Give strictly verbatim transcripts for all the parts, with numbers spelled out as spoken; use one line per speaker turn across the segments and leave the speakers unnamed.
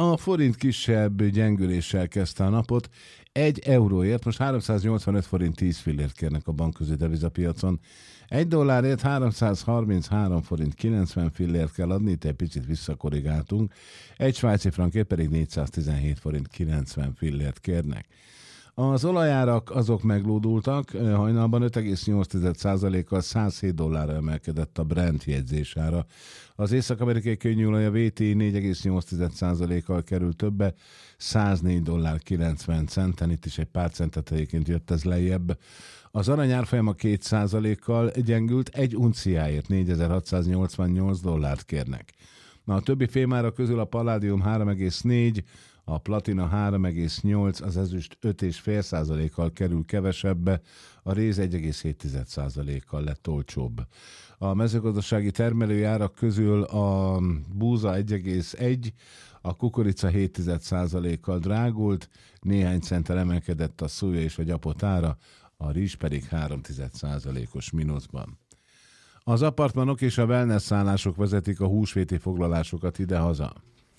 A forint kisebb gyengüléssel kezdte a napot. Egy euróért most háromszáznyolcvanöt forint tíz fillért kérnek a bankközi devizapiacon. Egy dollárért háromszázharminchárom forint kilencven fillért kell adni, itt egy picit visszakorrigáltunk. Egy svájci frankért pedig négyszáztizenhét forint kilencven fillért kérnek. Az olajárak azok meglódultak, hajnalban öt egész nyolc százalékkal százhét dollárra emelkedett a Brent jegyzésára. Az észak-amerikai könnyűolaj a vé té i négy egész nyolc százalékkal került többe, száznégy dollár kilencven centen, itt is egy pár centet egyébként jött ez lejjebb. Az arany árfolyama két százalékkal gyengült, egy unciáért négyezer-hatszáznyolcvannyolc dollárt kérnek. Na, a többi fémára közül a paládium három egész négy, a platina három egész nyolc, az ezüst öt egész öt százalékkal kerül kevesebbe, a réz egy egész hét százalékkal lett olcsóbb. A mezőgazdasági termelői árak közül a búza egy egész egy, a kukorica hét százalékkal drágult, néhány centtel emelkedett a szója és a gyapot ára, a rizs pedig három százalékos mínuszban. Az apartmanok és a wellness szállások vezetik a húsvéti foglalásokat idehaza.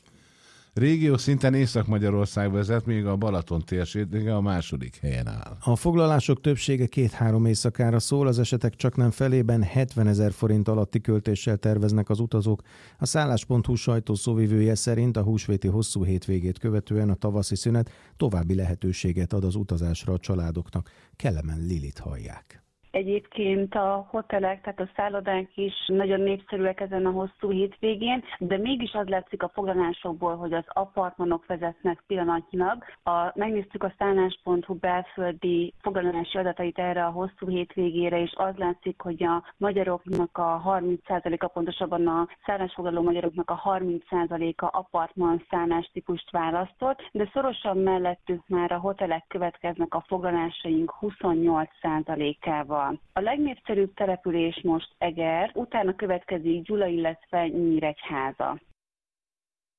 Régió szinten Észak-Magyarország vezet, még a Balaton térsége a második helyen áll.
A foglalások többsége két-három éjszakára szól, az esetek csaknem felében hetvenezer forint alatti költéssel terveznek az utazók. A szállás pont hu sajtószóvivője szerint a húsvéti hosszú hétvégét követően a tavaszi szünet további lehetőséget ad az utazásra a családoknak. Kellemen Lilit hallják.
Egyébként a hotelek, tehát a szállodák is nagyon népszerűek ezen a hosszú hétvégén, de mégis az látszik a foglalásokból, hogy az apartmanok vezetnek pillanatnyilag. A, megnéztük a szállás pont hu belföldi foglalási adatait erre a hosszú hétvégére, és az látszik, hogy a magyaroknak a harminc százaléka, pontosabban a szállásfoglaló magyaroknak a harminc százaléka apartman szállástípust választott, de szorosan mellettük már a hotelek következnek a foglalásaink huszonnyolc százalékával. A legnépszerűbb település most Eger, utána következik Gyula, illetve Nyíregyháza.